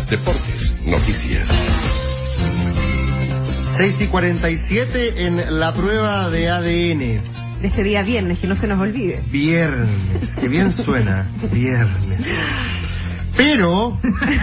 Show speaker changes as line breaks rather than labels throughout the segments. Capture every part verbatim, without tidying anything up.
deportes, noticias.
seis y cuarenta y siete en la prueba de A D N.
De este día viernes, que no se nos olvide.
Viernes, que bien suena, viernes. Pero,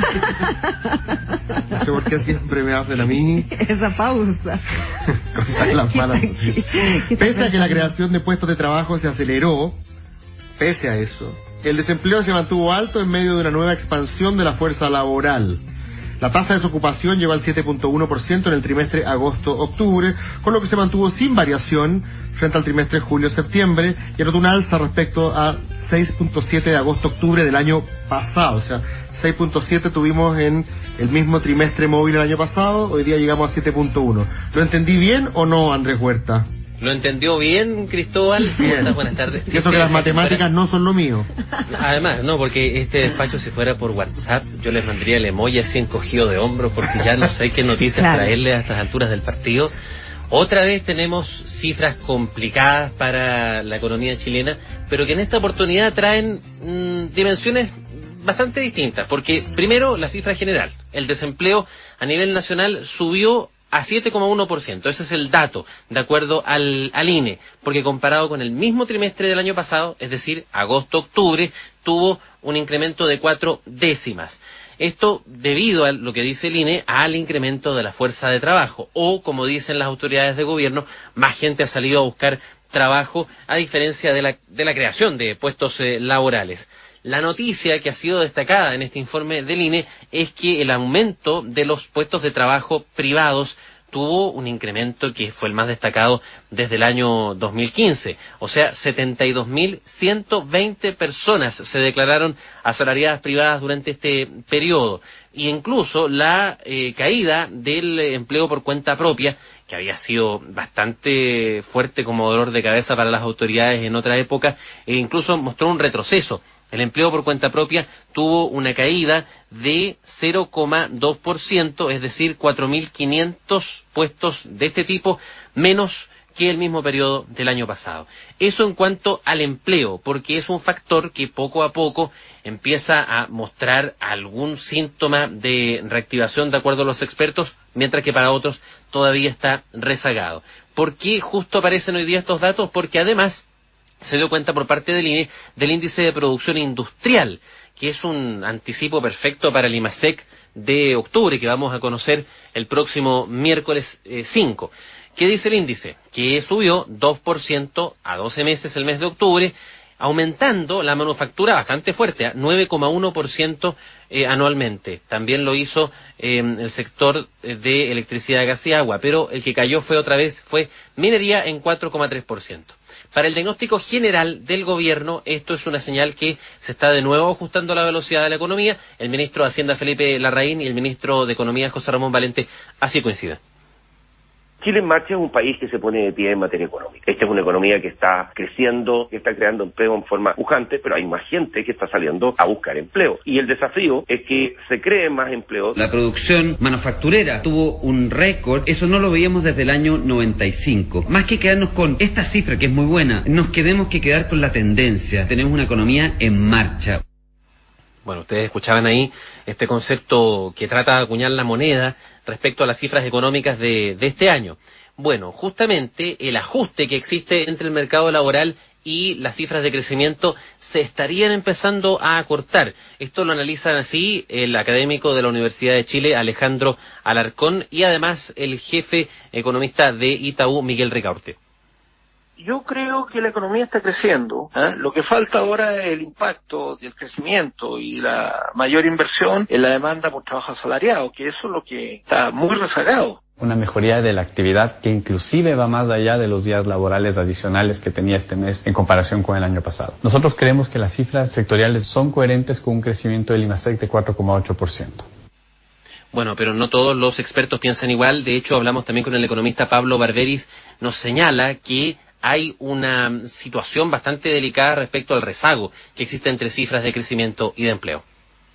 no sé por qué siempre me hacen a mí
esa pausa.
Contar las malas noticias. Pese a que la creación de puestos de trabajo se aceleró, pese a eso, el desempleo se mantuvo alto en medio de una nueva expansión de la fuerza laboral. La tasa de desocupación llegó al siete punto uno por ciento en el trimestre agosto-octubre, con lo que se mantuvo sin variación frente al trimestre julio-septiembre, y anotó una alza respecto a seis punto siete de agosto-octubre del año pasado. O sea, seis punto siete tuvimos en el mismo trimestre móvil el año pasado, hoy día llegamos a siete punto uno. ¿Lo entendí bien o no, Andrés Huerta?
¿Lo entendió bien, Cristóbal?
Bien.
Buenas tardes.
Y eso que las matemáticas no son lo mío.
Además, no, porque este despacho, si fuera por WhatsApp, yo les mandaría el emoji así encogido de hombros, porque ya no sé qué noticias claro. traerle a estas alturas del partido. Otra vez tenemos cifras complicadas para la economía chilena, pero que en esta oportunidad traen mmm, dimensiones bastante distintas, porque primero la cifra general, el desempleo a nivel nacional subió a siete coma uno por ciento, ese es el dato, de acuerdo al, al I N E, porque comparado con el mismo trimestre del año pasado, es decir, agosto-octubre, tuvo un incremento de cuatro décimas. Esto debido a lo que dice el I N E, al incremento de la fuerza de trabajo, o como dicen las autoridades de gobierno, más gente ha salido a buscar trabajo, a diferencia de la, de la creación de puestos eh, laborales. La noticia que ha sido destacada en este informe del I N E es que el aumento de los puestos de trabajo privados tuvo un incremento que fue el más destacado desde el año dos mil quince. O sea, setenta y dos mil ciento veinte personas se declararon asalariadas privadas durante este periodo. Y incluso la eh, caída del empleo por cuenta propia, que había sido bastante fuerte como dolor de cabeza para las autoridades en otra época, e incluso mostró un retroceso. El empleo por cuenta propia tuvo una caída de cero coma dos por ciento, es decir, cuatro mil quinientos puestos de este tipo menos que el mismo periodo del año pasado. Eso en cuanto al empleo, porque es un factor que poco a poco empieza a mostrar algún síntoma de reactivación de acuerdo a los expertos, mientras que para otros todavía está rezagado. ¿Por qué justo aparecen hoy día estos datos? Porque además se dio cuenta por parte del I N E del índice de producción industrial, que es un anticipo perfecto para el IMASEC de octubre, que vamos a conocer el próximo miércoles eh, cinco. ¿Qué dice el índice? Que subió dos por ciento a doce meses el mes de octubre, aumentando la manufactura bastante fuerte, a nueve coma uno por ciento eh, anualmente. También lo hizo eh, el sector de electricidad, gas y agua, pero el que cayó fue otra vez, fue minería en cuatro coma tres por ciento. Para el diagnóstico general del gobierno, esto es una señal que se está de nuevo ajustando a la velocidad de la economía. El ministro de Hacienda, Felipe Larraín, y el ministro de Economía, José Ramón Valente, así coinciden.
Chile en Marcha es un país que se pone de pie en materia económica. Esta es una economía que está creciendo, que está creando empleo en forma pujante, pero hay más gente que está saliendo a buscar empleo. Y el desafío es que se creen más empleos.
La producción manufacturera tuvo un récord, eso no lo veíamos desde el año noventa y cinco. Más que quedarnos con esta cifra, que es muy buena, nos queremos que quedar con la tendencia. Tenemos una economía en marcha.
Bueno, ustedes escuchaban ahí este concepto que trata de acuñar la moneda respecto a las cifras económicas de, de este año. Bueno, justamente el ajuste que existe entre el mercado laboral y las cifras de crecimiento se estarían empezando a acortar. Esto lo analizan así el académico de la Universidad de Chile, Alejandro Alarcón, y además el jefe economista de Itaú, Miguel Ricaurte.
Yo creo que la economía está creciendo, ¿eh? Lo que falta ahora es el impacto del crecimiento y la mayor inversión en la demanda por trabajo asalariado, que eso es lo que está muy rezagado.
Una mejoría de la actividad que inclusive va más allá de los días laborales adicionales que tenía este mes en comparación con el año pasado. Nosotros creemos que las cifras sectoriales son coherentes con un crecimiento del IMASEC de cuatro coma ocho por ciento.
Bueno, pero no todos los expertos piensan igual. De hecho, hablamos también con el economista Pablo Barberis, nos señala que hay una situación bastante delicada respecto al rezago que existe entre cifras de crecimiento y de empleo.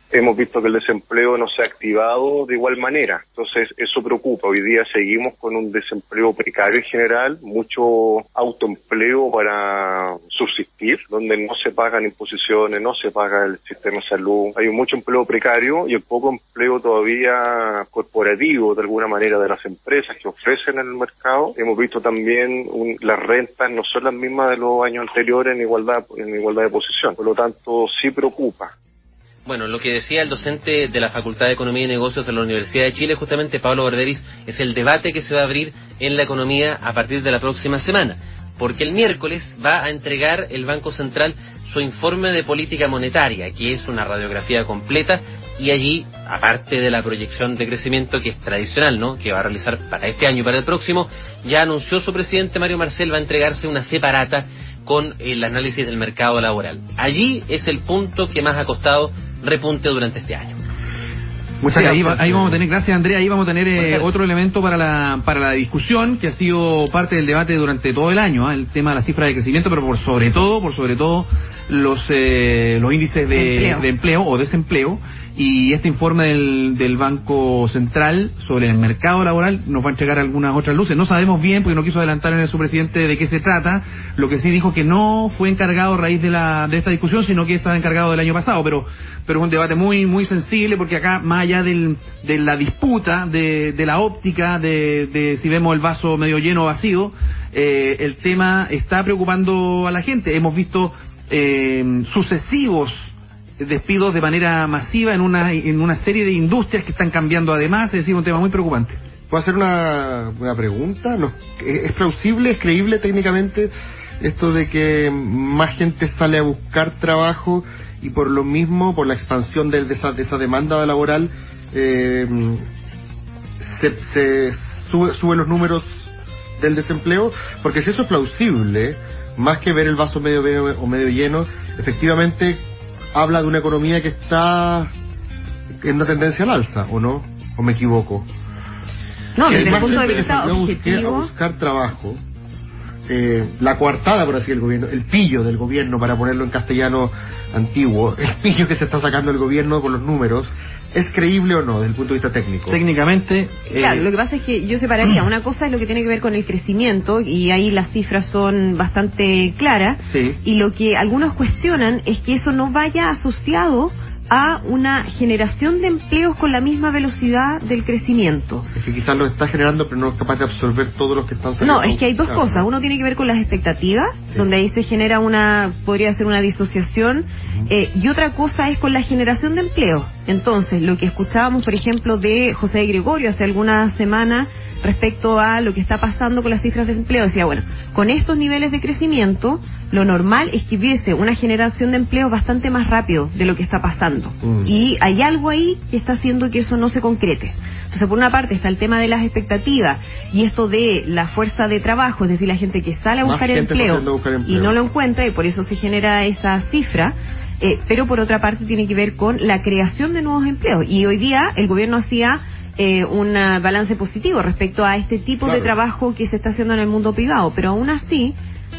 hemos visto que el desempleo no se ha activado de igual manera. Entonces, eso preocupa. Hoy día seguimos con un desempleo precario en general, mucho autoempleo para subsistir, donde no se pagan imposiciones, no se paga el sistema de salud. Hay mucho empleo precario y el poco empleo todavía corporativo, de alguna manera, de las empresas que ofrecen en el mercado. Hemos visto también un, las rentas no son las mismas de los años anteriores en igualdad, en igualdad de posición. Por lo tanto, sí preocupa.
Bueno, lo que decía el docente de la Facultad de Economía y Negocios de la Universidad de Chile, justamente Pablo Verderis, es el debate que se va a abrir en la economía a partir de la próxima semana, porque el miércoles va a entregar el Banco Central su informe de política monetaria, que es una radiografía completa, y allí, aparte de la proyección de crecimiento que es tradicional, ¿no?, que va a realizar para este año y para el próximo, ya anunció su presidente Mario Marcel va a entregarse una separata con el análisis del mercado laboral. Allí es el punto que más ha costado repunte durante este año.
Muchas sí, ahí, va, ahí vamos a tener, gracias Andrea, ahí vamos a tener eh, otro elemento para la para la discusión que ha sido parte del debate durante todo el año, ¿eh? El tema de la cifra de crecimiento, pero por sobre todo, por sobre todo los eh, los índices de empleo. de empleo o desempleo, y este informe del, del Banco Central sobre el mercado laboral nos va a entregar algunas otras luces. No sabemos bien, porque no quiso adelantar en su presidente de qué se trata. Lo que sí dijo que no fue encargado a raíz de la de esta discusión, sino que estaba encargado del año pasado, pero pero es un debate muy muy sensible, porque acá, más allá del, de la disputa de, de la óptica de, de si vemos el vaso medio lleno o vacío, eh, el tema está preocupando a la gente. Hemos visto eh, sucesivos despidos de manera masiva en una en una serie de industrias que están cambiando, además, es decir, un tema muy preocupante.
¿Puedo hacer una, una pregunta? ¿No? ¿Es plausible, es creíble técnicamente esto de que más gente sale a buscar trabajo y por lo mismo, por la expansión de, de, esa, de esa demanda laboral, eh, se, se sube, sube los números del desempleo? Porque si eso es plausible, más que ver el vaso medio lleno o medio lleno, efectivamente habla de una economía que está en una tendencia al alza, ¿o no? ¿O me equivoco?
No,
si
desde el punto de
gente
vista
que
objetivo,
a buscar trabajo, eh, la coartada, por así, del gobierno, el pillo del gobierno, para ponerlo en castellano antiguo, el pillo que se está sacando el gobierno con los números, ¿es creíble o no desde el punto de vista técnico?
Técnicamente, eh...
claro, lo que pasa es que yo separaría, una cosa es lo que tiene que ver con el crecimiento, y ahí las cifras son bastante claras,
sí.
Y lo que algunos cuestionan es que eso no vaya asociado a una generación de empleos con la misma velocidad del crecimiento.
Es que quizás lo está generando, pero no es capaz de absorber todos los que están saliendo.
No, es que hay dos
claro.
cosas. Uno tiene que ver con las expectativas, sí. Donde ahí se genera una, podría ser una disociación, uh-huh. eh, y otra cosa es con la generación de empleo. Entonces, lo que escuchábamos, por ejemplo, de José Gregorio hace algunas semanas, respecto a lo que está pasando con las cifras de empleo, decía, bueno, con estos niveles de crecimiento, lo normal es que hubiese una generación de empleo bastante más rápido de lo que está pasando. Mm. Y hay algo ahí que está haciendo que eso no se concrete. Entonces, por una parte está el tema de las expectativas y esto de la fuerza de trabajo, es decir, la gente que sale a buscar empleo, a buscar empleo y no lo encuentra, y por eso se genera esa cifra. Eh, pero por otra parte tiene que ver con la creación de nuevos empleos. Y hoy día el gobierno hacía Eh, un balance positivo respecto a este tipo claro. de trabajo que se está haciendo en el mundo privado, pero aún así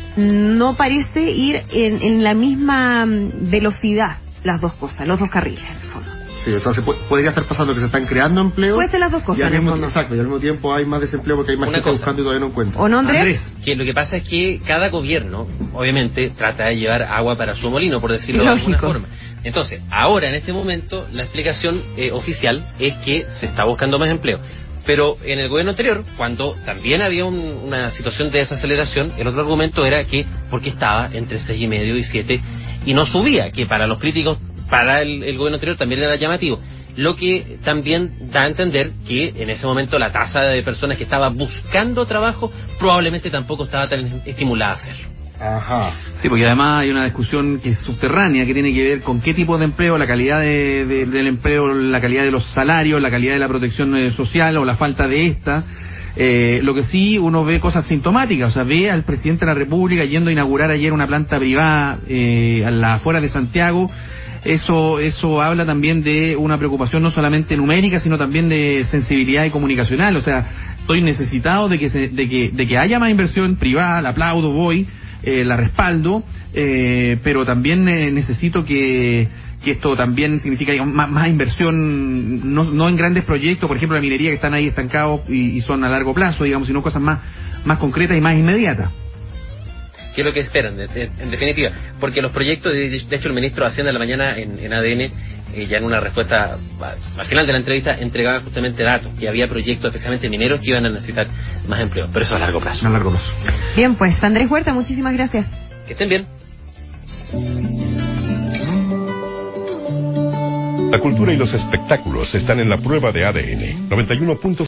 no parece ir en, en la misma velocidad las dos cosas, los dos carriles en el fondo.
Sí, o sea, se puede, podría estar pasando que se están creando empleos.
Puede ser las dos cosas.
Y al mismo,
en el fondo.
Exacto, y al mismo tiempo hay más desempleo porque hay más Una gente cosa. buscando y todavía no encuentra.
¿O no, Andrés?
Andrés? Que lo que pasa es que cada gobierno, obviamente, trata de llevar agua para su molino, por decirlo de alguna forma. Entonces, ahora, en este momento, la explicación eh, oficial es que se está buscando más empleo. Pero en el gobierno anterior, cuando también había un, una situación de desaceleración, el otro argumento era que porque estaba entre seis y medio y siete y no subía, que para los críticos, para el, el gobierno anterior también era llamativo. Lo que también da a entender que en ese momento la tasa de personas que estaba buscando trabajo probablemente tampoco estaba tan estimulada a hacerlo.
Ajá. Sí, porque además hay una discusión que es subterránea, que tiene que ver con qué tipo de empleo, la calidad de, de, del empleo, la calidad de los salarios, la calidad de la protección eh, social o la falta de esta. Eh, lo que sí uno ve cosas sintomáticas, o sea, ve al presidente de la República yendo a inaugurar ayer una planta privada eh, a las afueras de Santiago. Eso eso habla también de una preocupación no solamente numérica, sino también de sensibilidad y comunicacional. O sea, estoy necesitado de que se, de que de que haya más inversión privada, la aplaudo, voy, eh, la respaldo, eh, pero también eh, necesito que que esto también significa, digamos, más, más inversión, no, no en grandes proyectos, por ejemplo la minería, que están ahí estancados y, y son a largo plazo, digamos, sino cosas más, más concretas y más inmediatas.
¿Qué es lo que esperan, en definitiva? Porque los proyectos, de hecho el ministro de Hacienda de la mañana en, en A D N, eh, ya en una respuesta al final de la entrevista, entregaba justamente datos, que había proyectos especialmente mineros que iban a necesitar más empleo, pero eso a largo plazo.
A largo plazo.
Bien, pues Andrés Huerta, muchísimas gracias.
Que estén bien.
La cultura y los espectáculos están en la prueba de A D N noventa y uno punto